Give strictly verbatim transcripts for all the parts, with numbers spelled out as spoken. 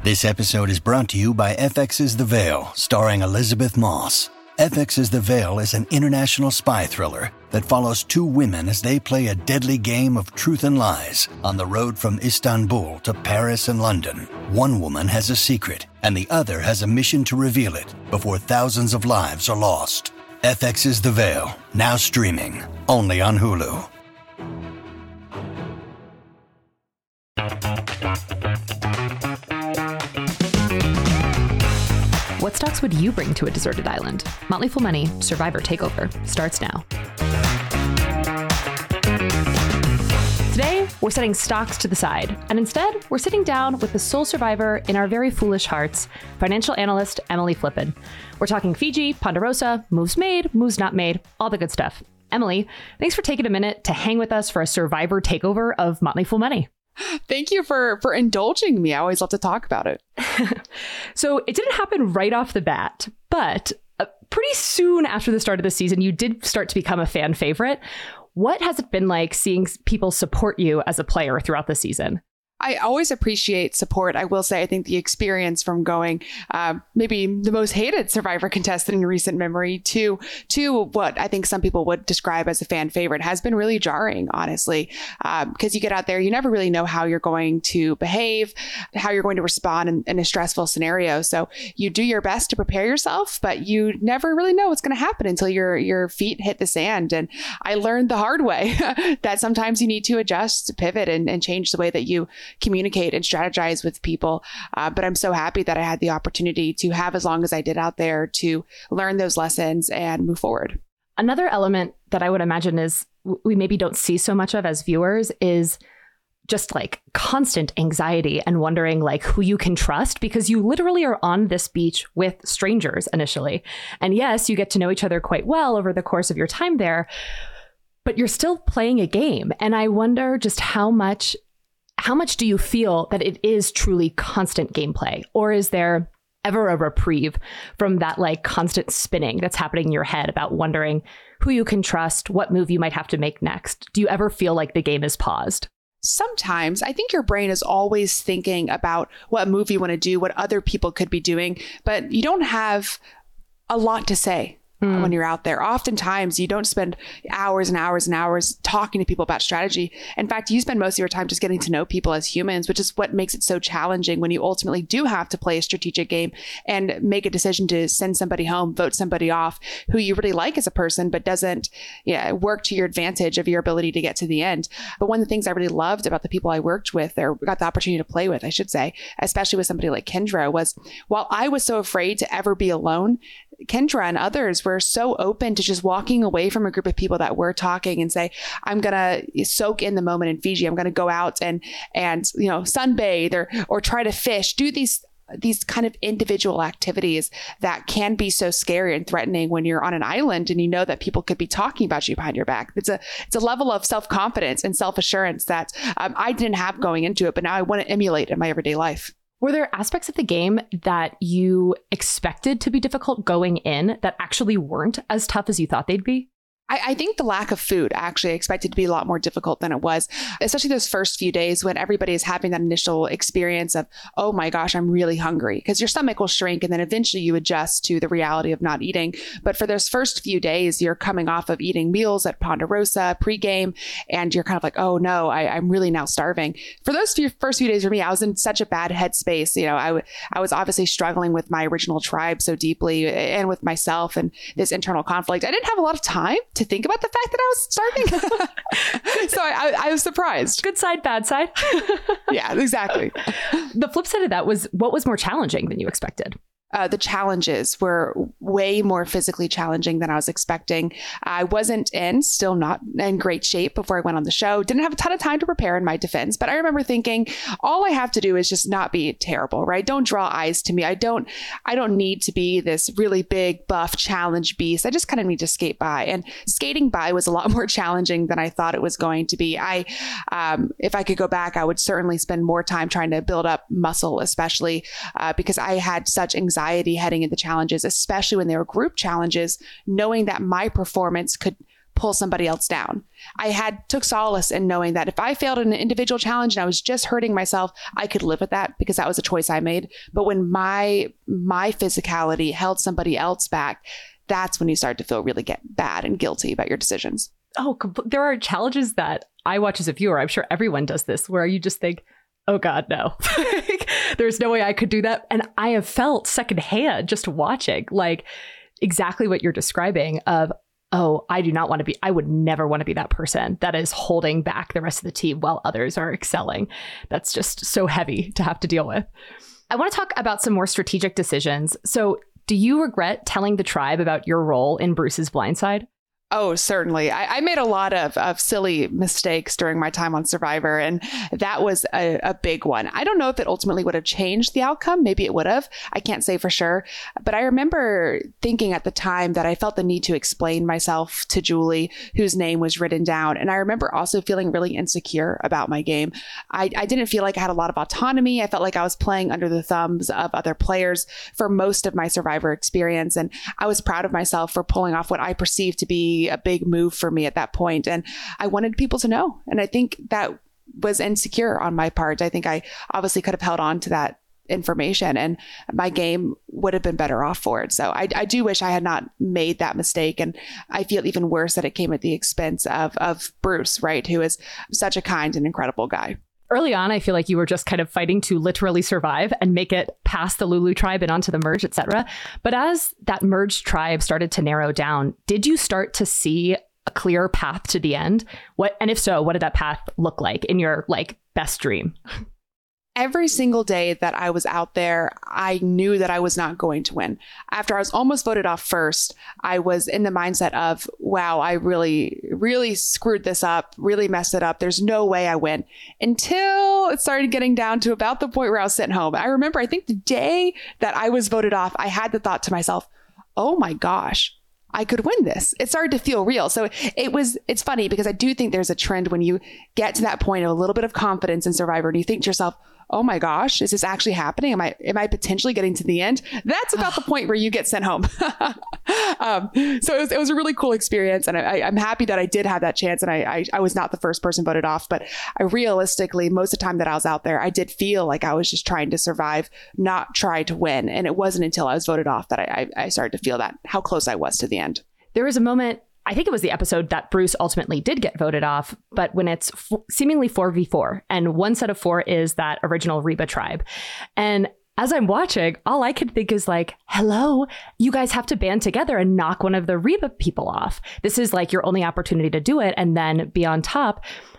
This episode is brought to you by F X's The Veil, starring Elizabeth Moss. F X's The Veil is an international spy thriller that follows two women as they play a deadly game of truth and lies on the road from Istanbul to Paris and London. One woman has a secret, and the other has a mission to reveal it before thousands of lives are lost. F X's The Veil, now streaming, only on Hulu. What stocks would you bring to a deserted island? Motley Fool Money Survivor Takeover starts now. Today, we're setting stocks to the side, and instead, we're sitting down with the sole survivor in our very foolish hearts, financial analyst Emily Flippen. We're talking Fiji, Ponderosa, moves made, moves not made, all the good stuff. Emily, thanks for taking a minute to hang with us for a survivor takeover of Motley Fool Money. Thank you for for indulging me. I always love to talk about it. So it didn't happen right off the bat, but uh, pretty soon after the start of the season, you did start to become a fan favorite. What has it been like seeing people support you as a player throughout the season? I always appreciate support. I will say, I think the experience from going uh, maybe the most hated Survivor contestant in recent memory to to what I think some people would describe as a fan favorite has been really jarring, honestly, because um, you get out there, you never really know how you're going to behave, how you're going to respond in, in a stressful scenario. So you do your best to prepare yourself, but you never really know what's going to happen until your your feet hit the sand. And I learned the hard way that sometimes you need to adjust, to pivot, and, and change the way that you communicate and strategize with people. Uh, but I'm so happy that I had the opportunity to have as long as I did out there to learn those lessons and move forward. Another element that I would imagine is we maybe don't see so much of as viewers is just like constant anxiety and wondering like who you can trust, because you literally are on this beach with strangers initially. And yes, you get to know each other quite well over the course of your time there, but you're still playing a game. And I wonder just how much How much do you feel that it is truly constant gameplay? Or is there ever a reprieve from that like constant spinning that's happening in your head about wondering who you can trust, what move you might have to make next? Do you ever feel like the game is paused? Sometimes. I think your brain is always thinking about what move you want to do, what other people could be doing, but you don't have a lot to say. Mm. When you're out there, oftentimes you don't spend hours and hours and hours talking to people about strategy. In fact, you spend most of your time just getting to know people as humans, which is what makes it so challenging when you ultimately do have to play a strategic game and make a decision to send somebody home, vote somebody off who you really like as a person, but doesn't yeah, work to your advantage of your ability to get to the end. But one of the things I really loved about the people I worked with, or got the opportunity to play with, I should say, especially with somebody like Kendra, was while I was so afraid to ever be alone, Kendra and others were so open to just walking away from a group of people that were talking and say, I'm going to soak in the moment in Fiji. I'm going to go out and, and, you know, sunbathe or, or try to fish, do these, these kind of individual activities that can be so scary and threatening when you're on an island and you know that people could be talking about you behind your back. It's a, it's a level of self-confidence and self-assurance that um, I didn't have going into it, but now I want to emulate in my everyday life. Were there aspects of the game that you expected to be difficult going in that actually weren't as tough as you thought they'd be? I, I think the lack of food actually expected to be a lot more difficult than it was, especially those first few days when everybody is having that initial experience of, oh my gosh, I'm really hungry, because your stomach will shrink and then eventually you adjust to the reality of not eating. But for those first few days, you're coming off of eating meals at Ponderosa pregame and you're kind of like, oh no, I, I'm really now starving. For those few, first few days for me, I was in such a bad headspace. You know, I, w- I was obviously struggling with my original tribe so deeply and with myself and this internal conflict. I didn't have a lot of time to think about the fact that I was starving. So I, I, I was surprised. Good side, bad side. Yeah, exactly. The flip side of that was, what was more challenging than you expected? Uh, the challenges were way more physically challenging than I was expecting. I wasn't in, still not in great shape before I went on the show. Didn't have a ton of time to prepare in my defense, but I remember thinking, all I have to do is just not be terrible, right? Don't draw eyes to me. I don't, I don't need to be this really big, buff challenge beast. I just kind of need to skate by. And skating by was a lot more challenging than I thought it was going to be. I, um, if I could go back, I would certainly spend more time trying to build up muscle, especially uh, because I had such anxiety heading into challenges, especially when they were group challenges, knowing that my performance could pull somebody else down. I had took solace in knowing that if I failed in an individual challenge and I was just hurting myself, I could live with that because that was a choice I made. But when my my physicality held somebody else back, that's when you start to feel really get bad and guilty about your decisions. Oh, there are challenges that I watch as a viewer. I'm sure everyone does this, where you just think, oh God, no, there's no way I could do that. And I have felt secondhand just watching like exactly what you're describing of, oh, I do not want to be, I would never want to be that person that is holding back the rest of the team while others are excelling. That's just so heavy to have to deal with. I want to talk about some more strategic decisions. So do you regret telling the tribe about your role in Bruce's blindside? Oh, certainly. I, I made a lot of, of silly mistakes during my time on Survivor, and that was a, a big one. I don't know if it ultimately would have changed the outcome. Maybe it would have. I can't say for sure. But I remember thinking at the time that I felt the need to explain myself to Julie, whose name was written down. And I remember also feeling really insecure about my game. I, I didn't feel like I had a lot of autonomy. I felt like I was playing under the thumbs of other players for most of my Survivor experience. And I was proud of myself for pulling off what I perceived to be a big move for me at that point. And I wanted people to know. And I think that was insecure on my part. I think I obviously could have held on to that information and my game would have been better off for it. So I, I do wish I had not made that mistake. And I feel even worse that it came at the expense of, of Bruce, right? Who is such a kind and incredible guy. Early on, I feel like you were just kind of fighting to literally survive and make it past the Lulu tribe and onto the merge, et cetera. But as that merged tribe started to narrow down, did you start to see a clear path to the end? What, and if so, what did that path look like in your like best dream? Every single day that I was out there, I knew that I was not going to win. After I was almost voted off first, I was in the mindset of, wow, I really, really screwed this up, really messed it up. There's no way I win. Until it started getting down to about the point where I was sitting home. I remember, I think the day that I was voted off, I had the thought to myself, oh my gosh, I could win this. It started to feel real. So it was, it's funny because I do think there's a trend when you get to that point of a little bit of confidence in Survivor and you think to yourself, oh my gosh, is this actually happening? Am I am I potentially getting to the end? That's about the point where you get sent home. um, so it was, it was a really cool experience. And I, I'm happy that I did have that chance. And I, I, I was not the first person voted off. But I realistically, most of the time that I was out there, I did feel like I was just trying to survive, not try to win. And it wasn't until I was voted off that I, I, I started to feel that, how close I was to the end. There was a moment, I think it was the episode that Bruce ultimately did get voted off, but when it's f- seemingly four v four and one set of four is that original Reba tribe. And as I'm watching, all I could think is like, hello, you guys have to band together and knock one of the Reba people off. This is like your only opportunity to do it and then be on top.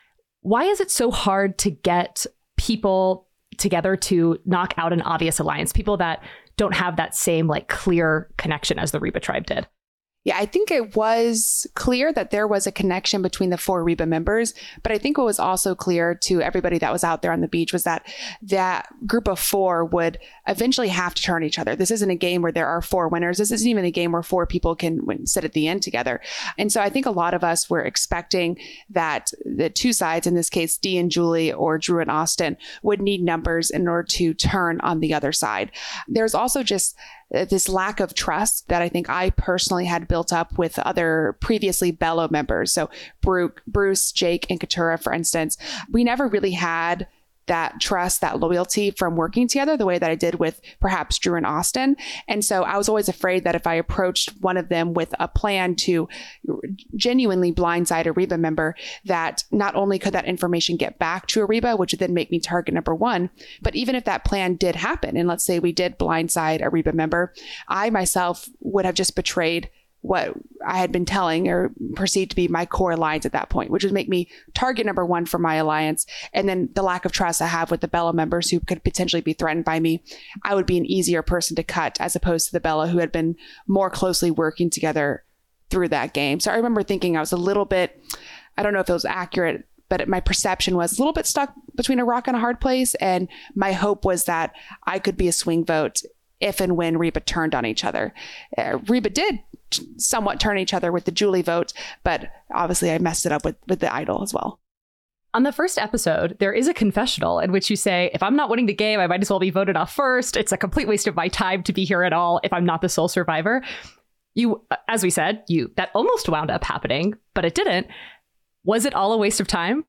Why is it so hard to get people together to knock out an obvious alliance, people that don't have that same like clear connection as the Reba tribe did? Yeah, I think it was clear that there was a connection between the four Reba members, but I think what was also clear to everybody that was out there on the beach was that that group of four would eventually have to turn each other. This isn't a game where there are four winners. This isn't even a game where four people can win, sit at the end together. And so I think a lot of us were expecting that the two sides, in this case, Dee and Julie or Drew and Austin, would need numbers in order to turn on the other side. There's also just this lack of trust that I think I personally had built up with other previously Belo members. So Bruce, Jake, and Katurah, for instance, we never really had that trust, that loyalty from working together the way that I did with perhaps Drew and Austin. And so I was always afraid that if I approached one of them with a plan to genuinely blindside a Reba member, that not only could that information get back to a Reba, which would then make me target number one, but even if that plan did happen, and let's say we did blindside a Reba member, I myself would have just betrayed what I had been telling or perceived to be my core alliance at that point, which would make me target number one for my alliance. And then the lack of trust I have with the Belo members who could potentially be threatened by me, I would be an easier person to cut as opposed to the Belo who had been more closely working together through that game. So I remember thinking I was a little bit, I don't know if it was accurate, but my perception was a little bit stuck between a rock and a hard place. And my hope was that I could be a swing vote if and when Reba turned on each other. Uh, Reba did somewhat turn each other with the Julie vote, but obviously I messed it up with, with the idol as well. On the first episode, there is a confessional in which you say, if I'm not winning the game, I might as well be voted off first. It's a complete waste of my time to be here at all if I'm not the sole survivor. You, as we said, you that almost wound up happening, but it didn't. Was it all a waste of time?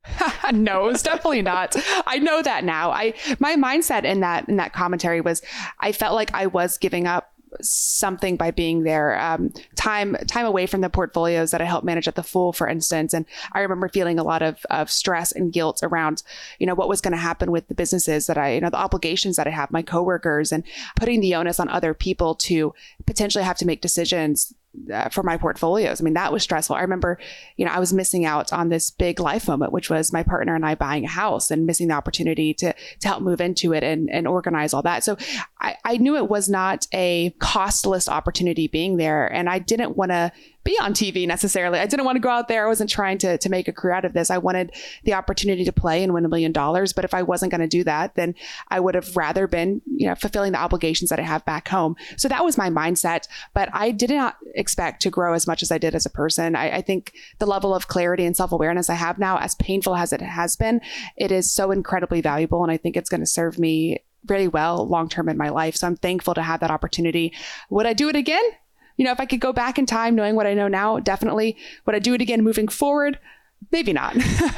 No, it's definitely not. I know that now. I my mindset in that in that commentary was I felt like I was giving up something by being there. Um, time time away from the portfolios that I helped manage at the Fool, for instance. And I remember feeling a lot of, of stress and guilt around, you know, what was going to happen with the businesses that I, you know, the obligations that I have, my coworkers, and putting the onus on other people to potentially have to make decisions Uh, for my portfolios. I mean, that was stressful. I remember, you know, I was missing out on this big life moment, which was my partner and I buying a house, and missing the opportunity to to help move into it and, and organize all that. So I, I knew it was not a costless opportunity being there. And I didn't want to be on T V necessarily. I didn't want to go out there. I wasn't trying to, to make a career out of this. I wanted the opportunity to play and win a million dollars. But if I wasn't going to do that, then I would have rather been, you know, fulfilling the obligations that I have back home. So that was my mindset. But I did not expect to grow as much as I did as a person. I, I think the level of clarity and self-awareness I have now, as painful as it has been, it is so incredibly valuable. And I think it's going to serve me really well long-term in my life. So I'm thankful to have that opportunity. Would I do it again? You know, if I could go back in time knowing what I know now, definitely. Would I do it again moving forward? Maybe not.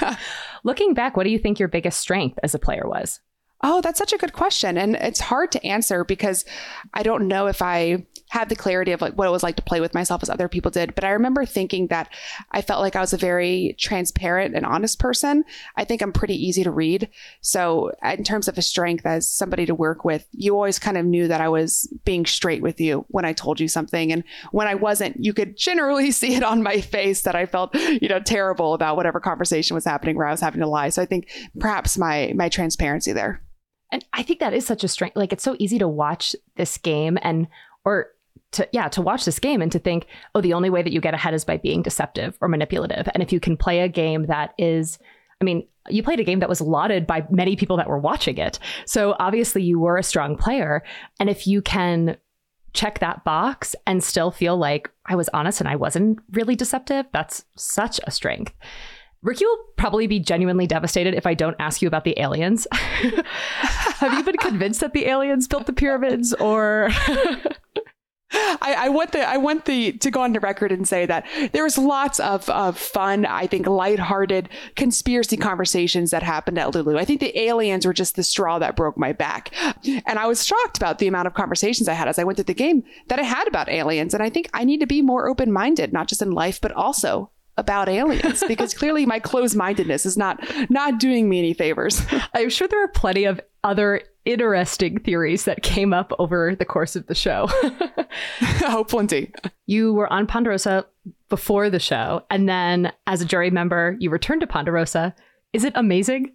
Looking back, what do you think your biggest strength as a player was? Oh, that's such a good question. And it's hard to answer because I don't know if I have the clarity of like what it was like to play with myself as other people did. But I remember thinking that I felt like I was a very transparent and honest person. I think I'm pretty easy to read. So in terms of a strength as somebody to work with, you always kind of knew that I was being straight with you when I told you something. And when I wasn't, you could generally see it on my face that I felt, you know, terrible about whatever conversation was happening where I was having to lie. So I think perhaps my my transparency there. And I think that is such a strength. Like, it's so easy to watch this game and, or to, yeah, to watch this game and to think, oh, the only way that you get ahead is by being deceptive or manipulative. And if you can play a game that is, I mean, you played a game that was lauded by many people that were watching it. So obviously you were a strong player. And if you can check that box and still feel like I was honest and I wasn't really deceptive, that's such a strength. Ricky will probably be genuinely devastated if I don't ask you about the aliens. Have you been convinced that the aliens built the pyramids, or? I, I want the I want the to go on the record and say that there was lots of, of fun, I think, lighthearted conspiracy conversations that happened at Lulu. I think the aliens were just the straw that broke my back. And I was shocked about the amount of conversations I had as I went through the game that I had about aliens. And I think I need to be more open-minded, not just in life, but also about aliens, because clearly my closed-mindedness is not not doing me any favors. I'm sure there are plenty of other interesting theories that came up over the course of the show. Oh, plenty. You were on Ponderosa before the show, and then as a jury member, you returned to Ponderosa. Is it amazing?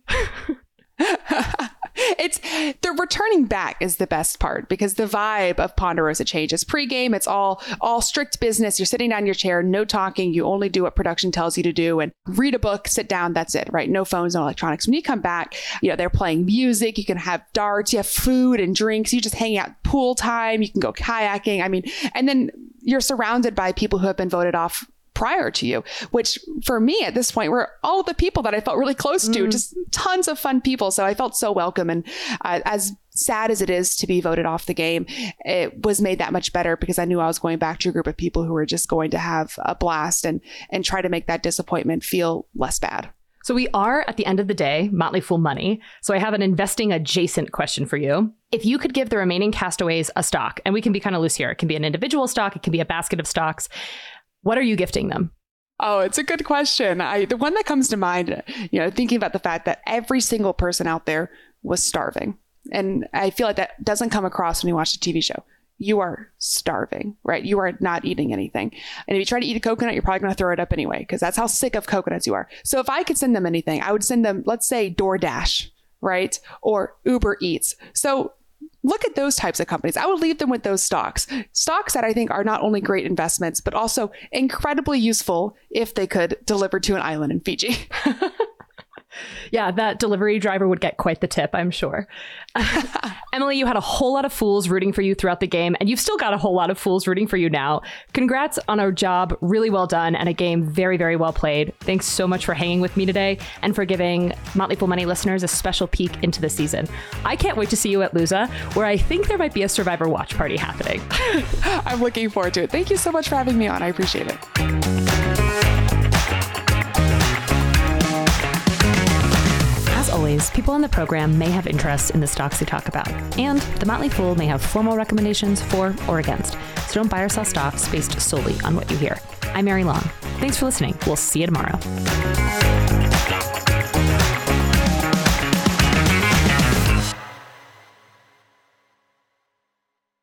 It's the returning back is the best part, because the vibe of Ponderosa changes. Pre-game, it's all all strict business. You're sitting down in your chair, no talking. You only do what production tells you to do, and read a book, sit down. That's it, right? No phones, no electronics. When you come back, you know, they're playing music. You can have darts. You have food and drinks. You just hang out, pool time. You can go kayaking. I mean, and then you're surrounded by people who have been voted off prior to you, which for me at this point were all of the people that I felt really close to, mm. just tons of fun people. So I felt so welcome. And uh, as sad as it is to be voted off the game, it was made that much better because I knew I was going back to a group of people who were just going to have a blast and and try to make that disappointment feel less bad. So we are at the end of the day, Motley Fool money. So I have an investing adjacent question for you. If you could give the remaining castaways a stock, and we can be kind of loose here, it can be an individual stock, it can be a basket of stocks, what are you gifting them? Oh, it's a good question. I, the one that comes to mind, you know, thinking about the fact that every single person out there was starving. And I feel like that doesn't come across when you watch a T V show. You are starving, right? You are not eating anything. And if you try to eat a coconut, you're probably going to throw it up anyway, because that's how sick of coconuts you are. So if I could send them anything, I would send them, let's say, DoorDash, right? Or Uber Eats. So look at those types of companies. I would leave them with those stocks. Stocks that I think are not only great investments, but also incredibly useful if they could deliver to an island in Fiji. Yeah, that delivery driver would get quite the tip, I'm sure. Emily, you had a whole lot of fools rooting for you throughout the game, and you've still got a whole lot of fools rooting for you now. Congrats on a job really well done and a game very, very well played. Thanks so much for hanging with me today and for giving Motley Fool Money listeners a special peek into the season. I can't wait to see you at Loza, where I think there might be a Survivor watch party happening. I'm looking forward to it. Thank you so much for having me on. I appreciate it. As always, people on the program may have interests in the stocks they talk about, and the Motley Fool may have formal recommendations for or against, so don't buy or sell stocks based solely on what you hear. I'm Mary Long. Thanks for listening. We'll see you tomorrow.